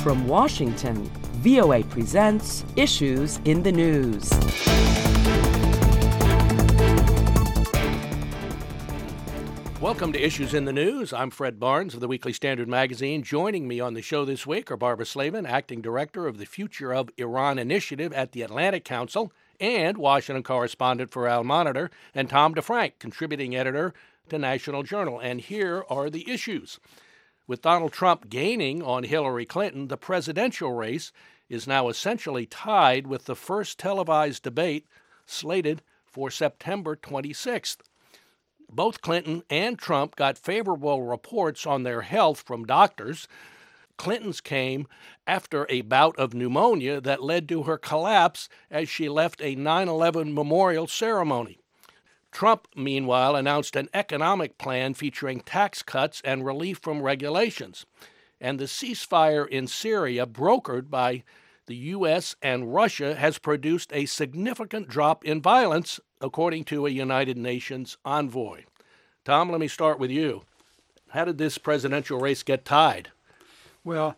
From Washington, VOA presents Issues in the News. Welcome to Issues in the News. I'm Fred Barnes of the Weekly Standard Magazine. Joining me on the show this week are Barbara Slavin, acting director of the Future of Iran Initiative at the Atlantic Council and Washington correspondent for Al Monitor, and Tom DeFrank, contributing editor to National Journal. And here are the issues. With Donald Trump gaining on Hillary Clinton, the presidential race is now essentially tied with the first televised debate slated for September 26th. Both Clinton and Trump got favorable reports on their health from doctors. Clinton's came after a bout of pneumonia that led to her collapse as she left a 9/11 memorial ceremony. Trump, meanwhile, announced an economic plan featuring tax cuts and relief from regulations. And the ceasefire in Syria, brokered by the U.S. and Russia, has produced a significant drop in violence, according to a United Nations envoy. Tom, let me start with you. How did this presidential race get tied? Well,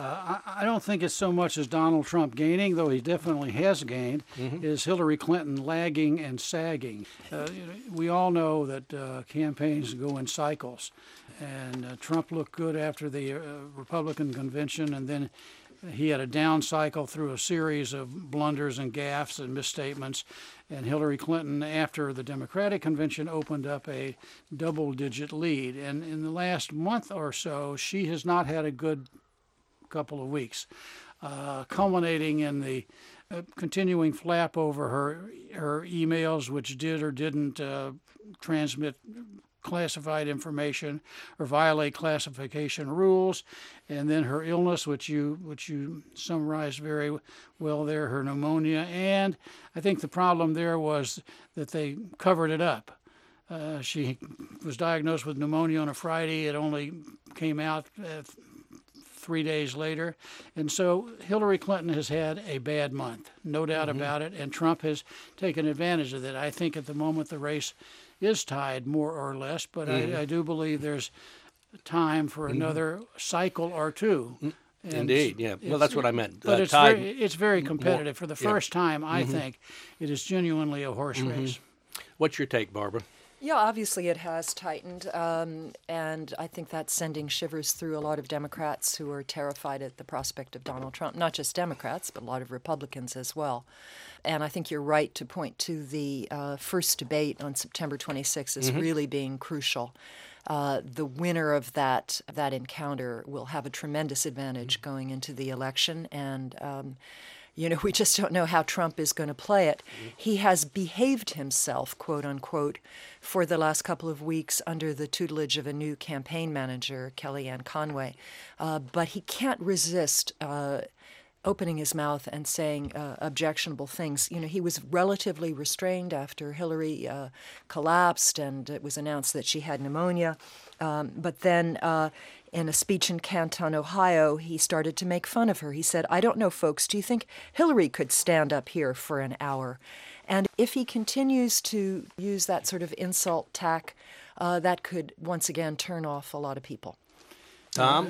I don't think it's so much as Donald Trump gaining, though he definitely has gained, is Hillary Clinton lagging and sagging. We all know that campaigns go in cycles, and Trump looked good after the Republican convention, and then he had a down cycle through a series of blunders and gaffes and misstatements. And Hillary Clinton, after the Democratic convention, opened up a double-digit lead. And in the last month or so, she has not had a good couple of weeks, culminating in the continuing flap over her emails, which did or didn't transmit classified information or violate classification rules, and then her illness, which you summarized very well there, her pneumonia. And I think the problem there was that they covered it up. She was diagnosed with pneumonia on a Friday. It only came out 3 days later. And so Hillary Clinton has had a bad month, no doubt about it, and Trump has taken advantage of that. I think at the moment the race is tied more or less, but I do believe there's time for another cycle or two. And indeed, yeah. Well, that's what I meant. But it's very competitive. For the first time, I think, it is genuinely a horse race. What's your take, Barbara? Yeah, obviously it has tightened, and I think that's sending shivers through a lot of Democrats who are terrified at the prospect of Donald Trump. Not just Democrats, but a lot of Republicans as well. And I think you're right to point to the first debate on September 26th as really being crucial. The winner of that encounter will have a tremendous advantage going into the election, and we just don't know how Trump is going to play it. He has behaved himself, quote unquote, for the last couple of weeks under the tutelage of a new campaign manager, Kellyanne Conway. But he can't resist opening his mouth and saying objectionable things. He was relatively restrained after Hillary collapsed and it was announced that she had pneumonia. But then in a speech in Canton, Ohio, he started to make fun of her. He said, "I don't know, folks, do you think Hillary could stand up here for an hour?" And if he continues to use that sort of insult tack, that could once again turn off a lot of people. Tom,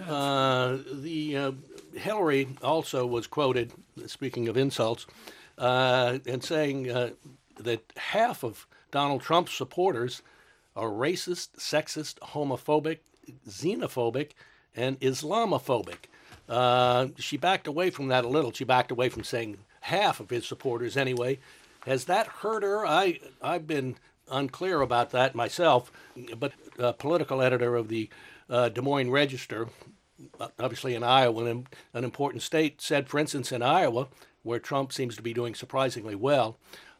Hillary also was quoted, speaking of insults, and saying that half of Donald Trump's supporters are racist, sexist, homophobic, xenophobic, and Islamophobic. She backed away from that a little. She backed away from saying half of his supporters anyway. Has that hurt her? I've been unclear about that myself, but political editor of the Des Moines Register, obviously in Iowa, an important state, said, for instance, in Iowa, where Trump seems to be doing surprisingly well,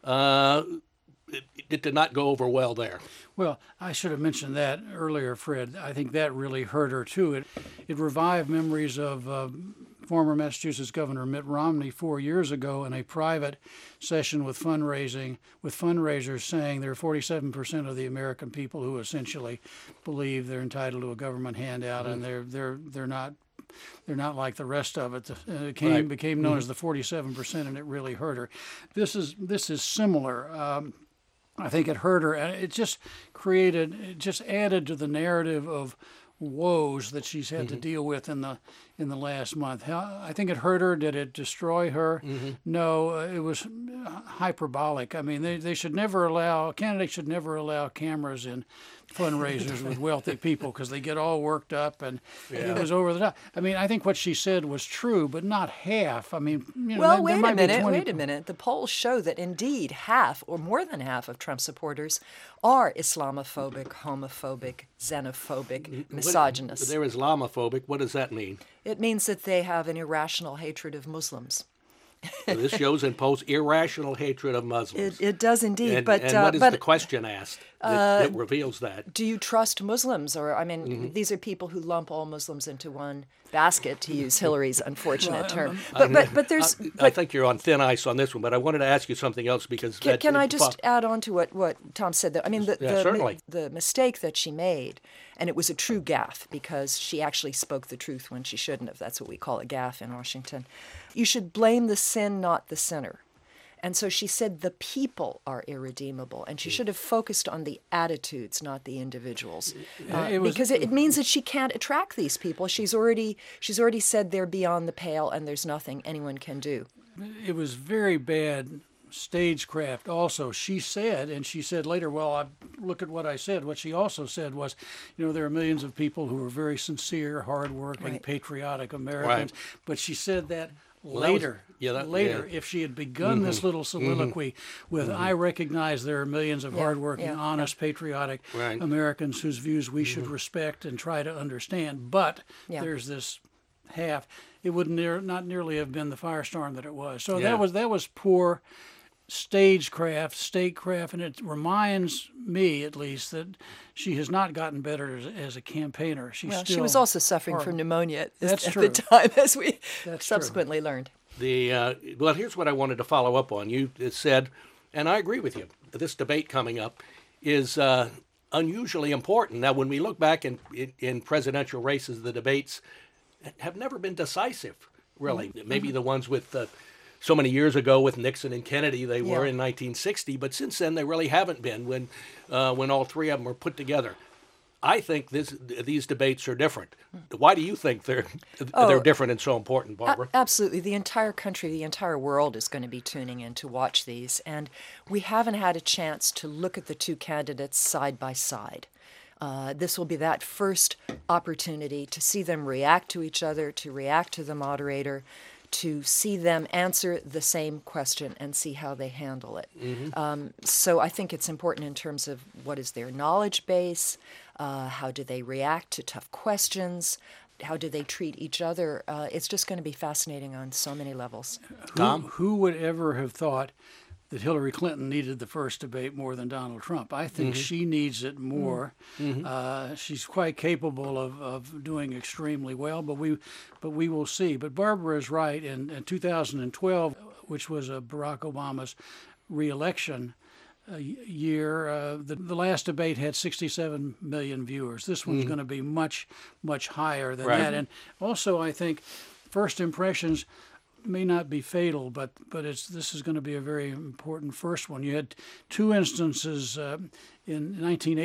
it did not go over well there. Well, I should have mentioned that earlier, Fred. I think that really hurt her, too. It revived memories of former Massachusetts Governor Mitt Romney 4 years ago in a private session with fundraisers saying there are 47% of the American people who essentially believe they're entitled to a government handout, and they're not like the rest of it. It became known as the 47%, and it really hurt her. This is similar. I think it hurt her, and it just added to the narrative of woes that she's had to deal with in in the last month. I think it hurt her. Did it destroy her? No, it was hyperbolic. I mean, they should never allow, candidates should never allow cameras in fundraisers with wealthy people because they get all worked up, and it was over the top. I mean, I think what she said was true, but not half. I mean, well, wait a minute. The polls show that indeed half or more than half of Trump supporters are Islamophobic, homophobic, xenophobic, misogynist. They're Islamophobic. What does that mean? It means that they have an irrational hatred of Muslims. So this shows in polls irrational hatred of Muslims. It does indeed. And what is the question asked that reveals that? Do you trust Muslims? Or, I mean, these are people who lump all Muslims into one basket, to use Hillary's unfortunate term. But there's... I think you're on thin ice on this one, but I wanted to ask you something else because... Can I just add on to what Tom said? I mean, certainly. The mistake that she made, and it was a true gaffe because she actually spoke the truth when she shouldn't have. That's what we call a gaffe in Washington. You should blame the sin, not the sinner. And so she said the people are irredeemable, and she should have focused on the attitudes, not the individuals, because it means that she can't attract these people. She's already said they're beyond the pale, and there's nothing anyone can do. It was very bad stagecraft. Also, she said later, well, look at what I said. What she also said was, there are millions of people who are very sincere, hardworking, patriotic Americans. Right. But she said that. Later, if she had begun this little soliloquy with, I recognize there are millions of hardworking, honest, patriotic Americans whose views we should respect and try to understand, but there's this half, it would not nearly have been the firestorm that it was. So that was poor statecraft, and it reminds me, at least, that she has not gotten better as a campaigner. She was also suffering from pneumonia at the time, as we subsequently learned. Well, here's what I wanted to follow up on. You said, and I agree with you, this debate coming up is unusually important. Now, when we look back in presidential races, the debates have never been decisive, really. Maybe the ones with... so many years ago with Nixon and Kennedy, they were in 1960, but since then they really haven't been when all three of them were put together. I think these debates are different. Why do you think they're different and so important, Barbara? Absolutely. The entire country, the entire world is going to be tuning in to watch these, and we haven't had a chance to look at the two candidates side by side. This will be that first opportunity to see them react to each other, to react to the moderator, to see them answer the same question and see how they handle it. So I think it's important in terms of what is their knowledge base, how do they react to tough questions, how do they treat each other. It's just going to be fascinating on so many levels. Tom? Who would ever have thought that Hillary Clinton needed the first debate more than Donald Trump? I think she needs it more. She's quite capable of doing extremely well, but we will see. But Barbara is right. In 2012, which was Barack Obama's re-election year, the last debate had 67 million viewers. This one's going to be much, much higher than that. And also, I think first impressions may not be fatal, but this is going to be a very important first one. You had two instances in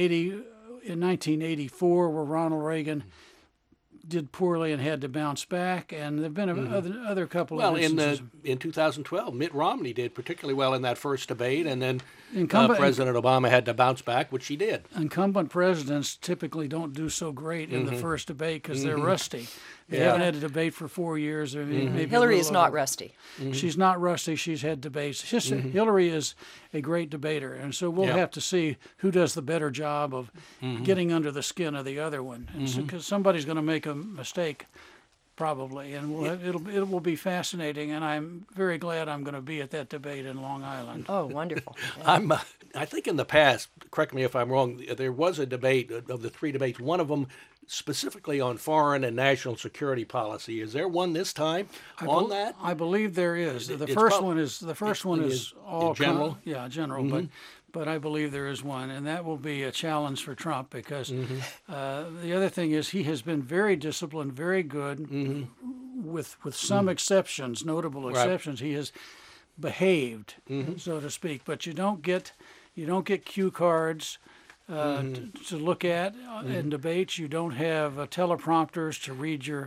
1984 where Ronald Reagan did poorly and had to bounce back, and there have been other couple of instances. In 2012, Mitt Romney did particularly well in that first debate, and then President Obama had to bounce back, which he did. Incumbent presidents typically don't do so great in the first debate because they're rusty. They haven't had a debate for 4 years. Or maybe Hillary is not rusty. She's not rusty. She's had debates. Hillary is a great debater, and so we'll have to see who does the better job of getting under the skin of the other one. Because somebody's going to make a mistake, probably, and it will be fascinating. And I'm very glad I'm going to be at that debate in Long Island. Oh, wonderful! I think in the past, correct me if I'm wrong, there was a debate of the three debates. One of them specifically on foreign and national security policy. Is there one this time on that? I believe there is. The first one is all general. General, but I believe there is one, and that will be a challenge for Trump because the other thing is he has been very disciplined, very good, with some exceptions, notable exceptions. He has behaved, so to speak. But you don't get cue cards to look at in debates. You don't have teleprompters to read your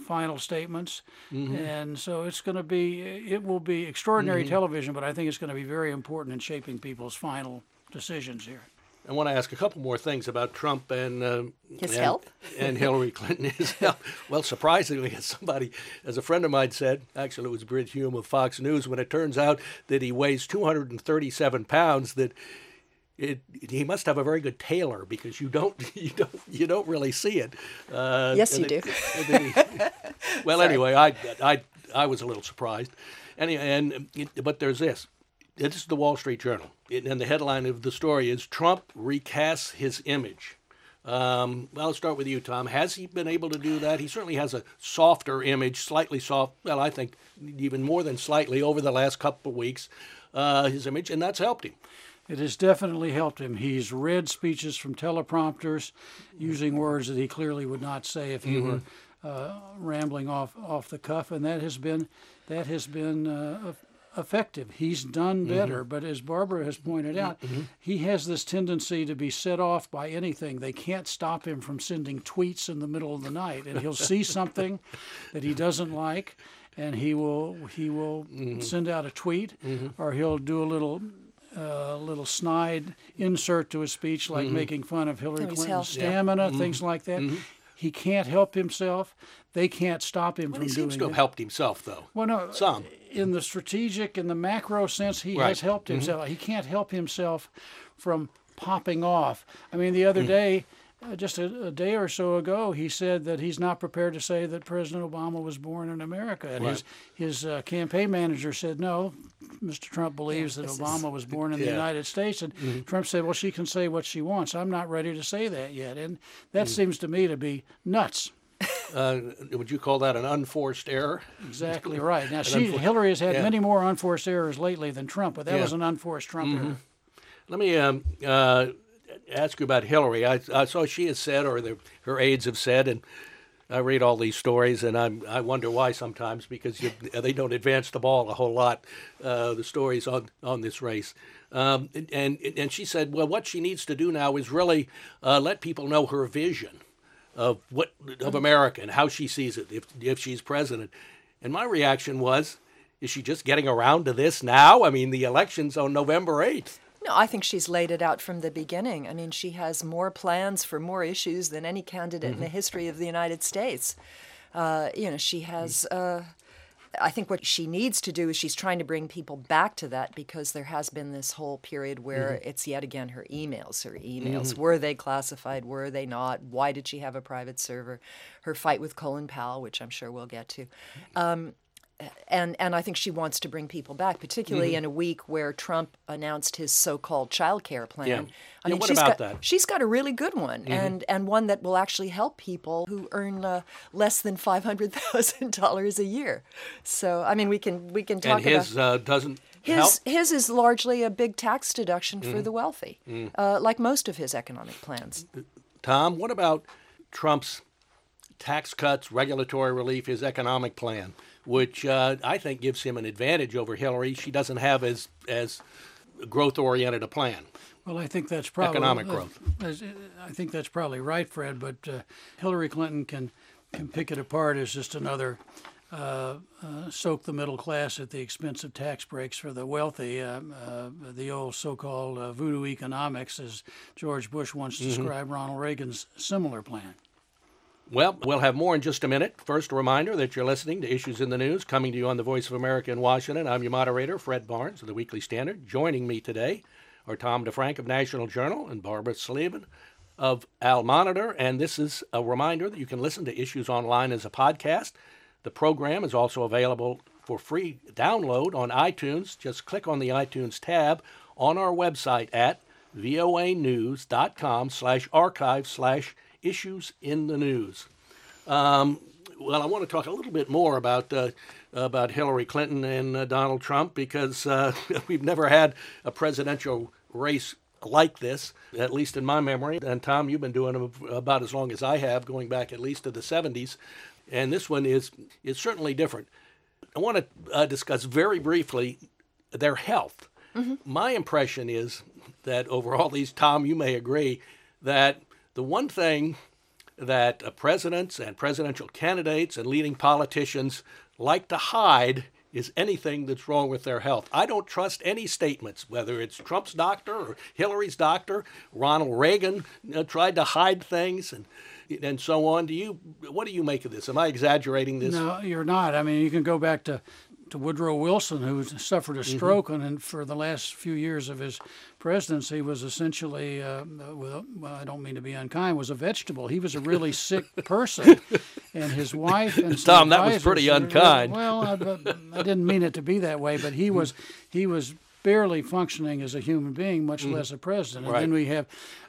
final statements. And so it will be extraordinary television, but I think it's going to be very important in shaping people's final decisions here. I want to ask a couple more things about Trump and His health? and Hillary Clinton. His health. Well, surprisingly, as a friend of mine said, actually it was Brit Hume of Fox News, when it turns out that he weighs 237 pounds, that he must have a very good tailor, because you don't really see it. Yes, you do. Well, anyway, I was a little surprised. Anyway, but there's this. This is the Wall Street Journal, and the headline of the story is "Trump recasts his image." Well, I'll start with you, Tom. Has he been able to do that? He certainly has a softer image, slightly soft. Well, I think even more than slightly over the last couple of weeks, his image, and that's helped him. It has definitely helped him. He's read speeches from teleprompters using words that he clearly would not say if he were rambling off the cuff, and that has been effective. He's done better, but as Barbara has pointed out, he has this tendency to be set off by anything. They can't stop him from sending tweets in the middle of the night, and he'll see something that he doesn't like, and he will send out a tweet, or he'll do a little snide insert to his speech, like making fun of Hillary Clinton's stamina, things like that. He can't help himself. They can't stop him from doing it. He seems to have helped himself, though. Well, no, some. In the strategic, in the macro sense, he has helped himself. He can't help himself from popping off. I mean, the other day, just a day or so ago, he said that he's not prepared to say that President Obama was born in America. And his campaign manager said, no, Mr. Trump believes that Obama was born in the United States. And Trump said, well, she can say what she wants. I'm not ready to say that yet. And that seems to me to be nuts. Would you call that an unforced error? Exactly right. Now, Hillary has had many more unforced errors lately than Trump, but that was an unforced Trump error. Let me ask you about Hillary. I saw she has said, or her aides have said, and I read all these stories, and I wonder why sometimes, because they don't advance the ball a whole lot, the stories on this race. And she said, well, what she needs to do now is really let people know her vision of America and how she sees it if she's president. And my reaction was, is she just getting around to this now? I mean, the election's on November 8th. No, I think she's laid it out from the beginning. I mean, she has more plans for more issues than any candidate in the history of the United States. She has... I think what she needs to do is she's trying to bring people back to that, because there has been this whole period where it's yet again her emails. Were they classified? Were they not? Why did she have a private server? Her fight with Colin Powell, which I'm sure we'll get to. And I think she wants to bring people back, particularly in a week where Trump announced his so-called child care plan. Yeah. I mean, what about that? She's got a really good one, and one that will actually help people who earn less than $500,000 a year. So, I mean, we can talk about... And his doesn't help? His is largely a big tax deduction for the wealthy, like most of his economic plans. Tom, what about Trump's tax cuts, regulatory relief, his economic plan, which I think gives him an advantage over Hillary? She doesn't have as growth-oriented a plan. Well, I think that's probably economic growth. I think that's probably right, Fred. But Hillary Clinton can pick it apart as just another soak the middle class at the expense of tax breaks for the wealthy. The old so-called voodoo economics, as George Bush once described Ronald Reagan's similar plan. Well, we'll have more in just a minute. First, a reminder that you're listening to Issues in the News, coming to you on the Voice of America in Washington. I'm your moderator, Fred Barnes of the Weekly Standard. Joining me today are Tom DeFrank of National Journal and Barbara Slavin of Al Monitor. And this is a reminder that you can listen to Issues online as a podcast. The program is also available for free download on iTunes. Just click on the iTunes tab on our website at voanews.com/archive/issues in the news. Well, I want to talk a little bit more about Hillary Clinton and Donald Trump, because we've never had a presidential race like this, at least in my memory. And Tom, you've been doing them about as long as I have, going back at least to the 70s. And this one is certainly different. I want to discuss very briefly their health. My impression is that over all these, Tom, you may agree, that the one thing that presidents and presidential candidates and leading politicians like to hide is anything that's wrong with their health. I don't trust any statements, whether it's Trump's doctor or Hillary's doctor. Ronald Reagan tried to hide things and so on. What do you make of this? Am I exaggerating this? No, you're not. I mean, you can go back to Woodrow Wilson, who suffered a stroke, and for the last few years of his presidency was essentially, well, I don't mean to be unkind, was a vegetable. He was a really sick person, and his wife and some Tom, that was advisors pretty were- unkind. Well, I didn't mean it to be that way, but he was barely functioning as a human being, much less a president. And Right. then we have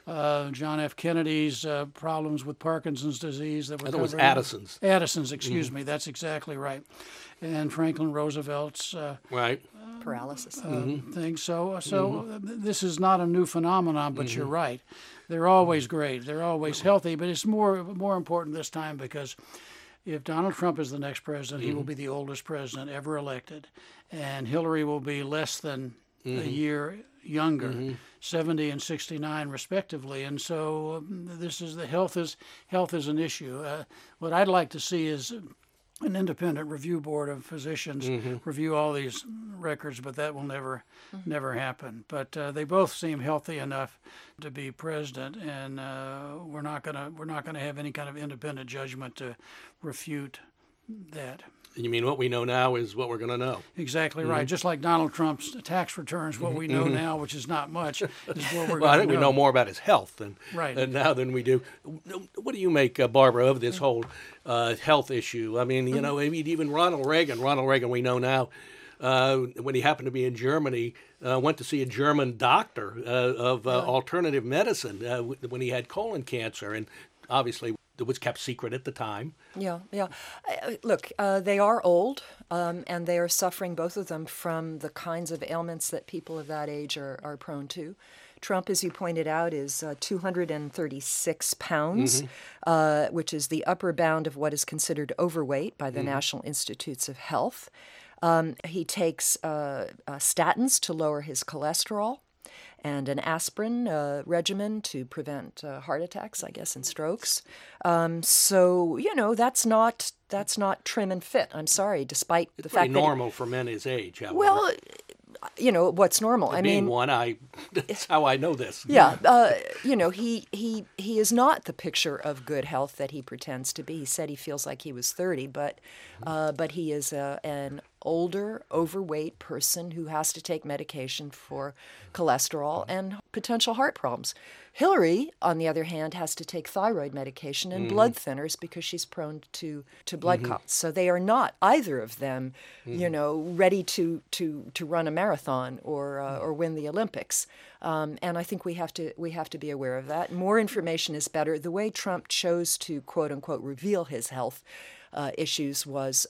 John F. Kennedy's problems with Parkinson's disease. That I thought it was covered. Addison's. Addison's, excuse me. That's exactly right. And Franklin Roosevelt's Right. Paralysis. thing. So this is not a new phenomenon, but you're right. They're always great. They're always healthy, but it's more important this time because if Donald Trump is the next president, he will be the oldest president ever elected, and Hillary will be less than a year younger, 70 and 69 respectively. And so this is health is an issue. What I'd like to see is an independent review board of physicians review all these records, but that will never happen. But they both seem healthy enough to be president, and we're not gonna have any kind of independent judgment to refute that. You mean what we know now is what we're going to know? Exactly right. Just like Donald Trump's tax returns, what we know now, which is not much, is what we're Well, I going to think we know more about his health Right. now than we do. What do you make, Barbara, of this whole health issue? I mean, you know, even Ronald Reagan, we know now, when he happened to be in Germany, went to see a German doctor of alternative medicine when he had colon cancer, and obviously it was kept secret at the time. Yeah. Look, they are old, and they are suffering, both of them, from the kinds of ailments that people of that age are prone to. Trump, as you pointed out, is 236 pounds, which is the upper bound of what is considered overweight by the National Institutes of Health. He takes statins to lower his cholesterol, and an aspirin regimen to prevent heart attacks, I guess, and strokes. So, you know, that's not trim and fit. I'm sorry, despite the Pretty fact normal for men his age, however. Well, you know, what's normal? Being one, that's how I know this. Yeah, you know, he is not the picture of good health that he pretends to be. He said he feels like he was 30, but he is an older, overweight person who has to take medication for cholesterol and potential heart problems. Hillary, on the other hand, has to take thyroid medication and blood thinners because she's prone to blood clots. So they are not, either of them, you know, ready to run a marathon or win the Olympics. And I think we have to be aware of that. More information is better. The way Trump chose to quote unquote reveal his health issues was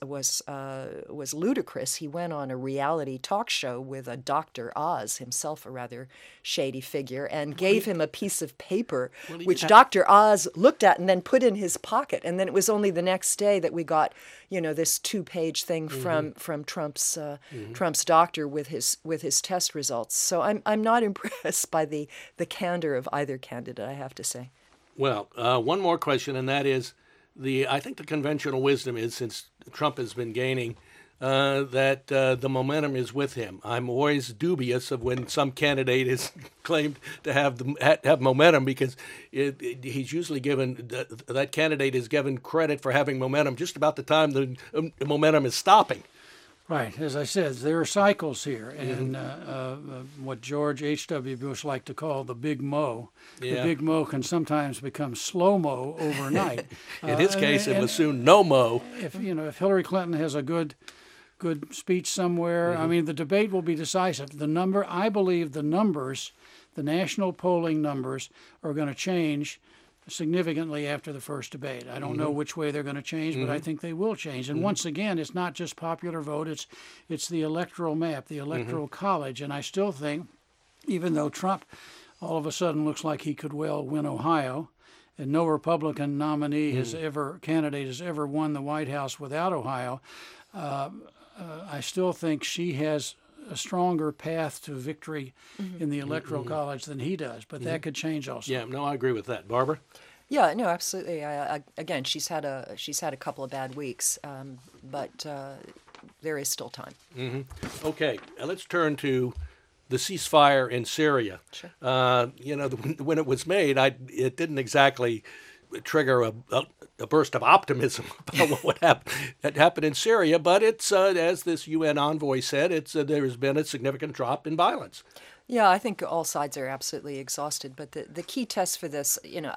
ludicrous. He went on a reality talk show with a Dr. Oz, himself a rather shady figure, and gave him a piece of paper, which Dr. Oz looked at and then put in his pocket. And then it was only the next day that we got, you know, this 2-page thing from Trump's doctor with his test results. So I'm not impressed by the candor of either candidate, I have to say. Well, one more question, and that is, I think the conventional wisdom is, since Trump has been gaining, that the momentum is with him. I'm always dubious of when some candidate is claimed to have momentum, because he's usually given that candidate is given credit for having momentum just about the time the momentum is stopping. Right. As I said, there are cycles here, and what George H.W. Bush liked to call the big mo. Yeah. The big mo can sometimes become slow mo overnight. In his case, it was soon no mo. If Hillary Clinton has a good speech somewhere, I mean, the debate will be decisive. I believe the numbers, the national polling numbers, are going to change significantly after the first debate. I don't know which way they're going to change, but I think they will change. And once again, it's not just popular vote, it's the electoral map, the electoral college. And I still think, even though Trump all of a sudden looks like he could well win Ohio, and no Republican nominee candidate has ever won the White House without Ohio, I still think she has a stronger path to victory in the electoral college than he does, but that could change also. Yeah, no, I agree with that. Barbara? Yeah, no, absolutely. Again, she's had a couple of bad weeks, but there is still time. Mm-hmm. Okay, let's turn to the ceasefire in Syria. Sure. When it was made, it didn't exactly trigger a burst of optimism about what would happen in Syria, but it's as this UN envoy said, there has been a significant drop in violence. Yeah, I think all sides are absolutely exhausted, but the key test for this,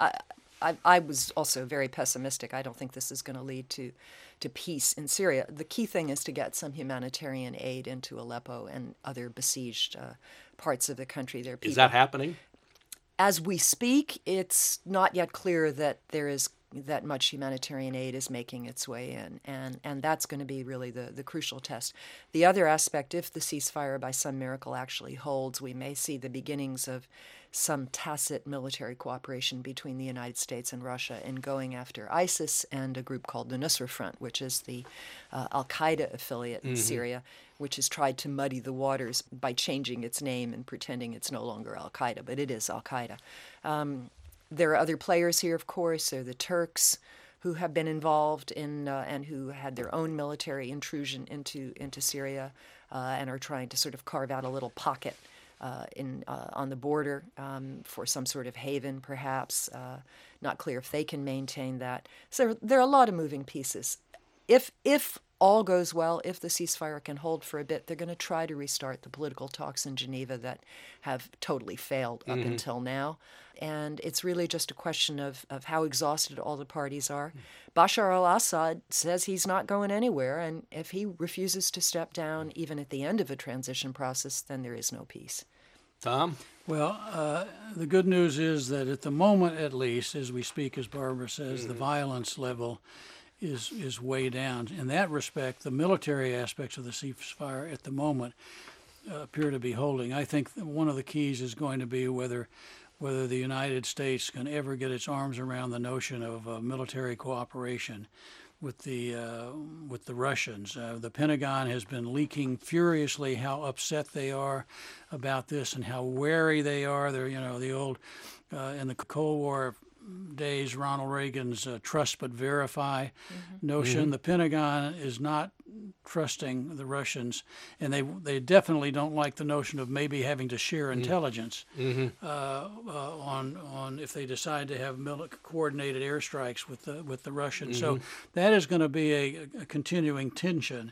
I was also very pessimistic. I don't think this is going to lead to peace in Syria. The key thing is to get some humanitarian aid into Aleppo and other besieged parts of the country. Is that happening? As we speak, it's not yet clear that there is that much humanitarian aid is making its way in, and that's going to be really the crucial test. The other aspect, if the ceasefire by some miracle actually holds, we may see the beginnings of some tacit military cooperation between the United States and Russia in going after ISIS and a group called the Nusra Front, which is the al-Qaeda affiliate in Syria, which has tried to muddy the waters by changing its name and pretending it's no longer al-Qaeda, but it is al-Qaeda. There are other players here, of course. There are the Turks, who have been involved in and who had their own military intrusion into Syria and are trying to sort of carve out a little pocket on the border for some sort of haven, perhaps. Not clear if they can maintain that. So there are a lot of moving pieces. If all goes well, if the ceasefire can hold for a bit, they're going to try to restart the political talks in Geneva that have totally failed up until now. And it's really just a question of how exhausted all the parties are. Bashar al-Assad says he's not going anywhere, and if he refuses to step down even at the end of a transition process, then there is no peace. Tom? Well, the good news is that at the moment, at least, as we speak, as Barbara says, the violence level is way down. In that respect, the military aspects of the ceasefire at the moment appear to be holding. I think one of the keys is going to be whether the United States can ever get its arms around the notion of military cooperation with the Russians. The Pentagon has been leaking furiously how upset they are about this and how wary they are. They're, the old in the Cold War days, Ronald Reagan's trust but verify notion. The Pentagon is not trusting the Russians, and they definitely don't like the notion of maybe having to share intelligence on if they decide to have coordinated airstrikes with the Russians. So that is going to be a continuing tension.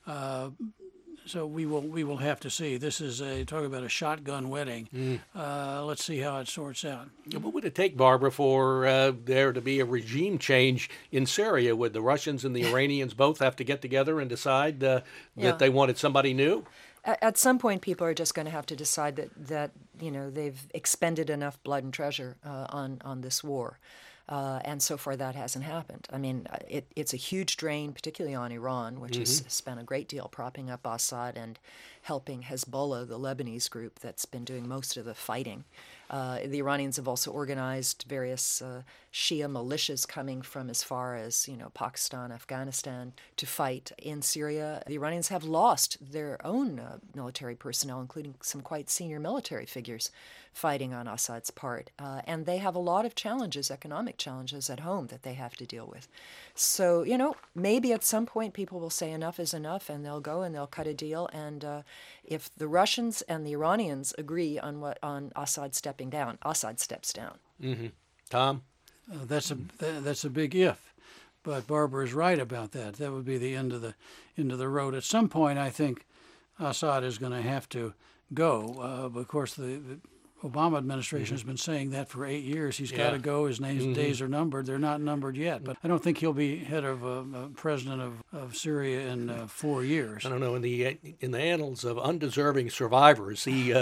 So we will have to see. This is talk about a shotgun wedding. Let's see how it sorts out. What would it take, Barbara, for there to be a regime change in Syria? Would the Russians and the Iranians both have to get together and decide that they wanted somebody new? At some point, people are just going to have to decide that they've expended enough blood and treasure on this war. And so far, that hasn't happened. I mean, it's a huge drain, particularly on Iran, which has spent a great deal propping up Assad and helping Hezbollah, the Lebanese group that's been doing most of the fighting. The Iranians have also organized various Shia militias coming from as far as Pakistan, Afghanistan to fight in Syria. The Iranians have lost their own military personnel, including some quite senior military figures fighting on Assad's part. And they have a lot of challenges, economic challenges at home that they have to deal with. So, maybe at some point people will say enough is enough and they'll go and they'll cut a deal. And if the Russians and the Iranians agree on Assad stepping down, Assad steps down. Tom? That's a big if. But Barbara is right about that. That would be the end of the road. At some point, I think Assad is going to have to go. But of course, the Obama administration has been saying that for 8 years. He's got to go. His days are numbered. They're not numbered yet. But I don't think he'll be head of president of Syria in 4 years. I don't know. In the annals of undeserving survivors, he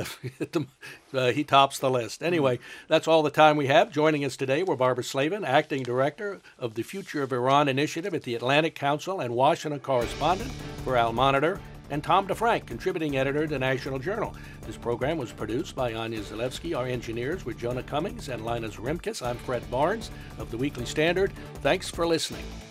tops the list. Anyway, that's all the time we have. Joining us today were Barbara Slavin, acting director of the Future of Iran Initiative at the Atlantic Council and Washington correspondent for Al Monitor, and Tom DeFrank, contributing editor to National Journal. This program was produced by Anya Zalewski. Our engineers were Jonah Cummings and Linus Remkes. I'm Fred Barnes of the Weekly Standard. Thanks for listening.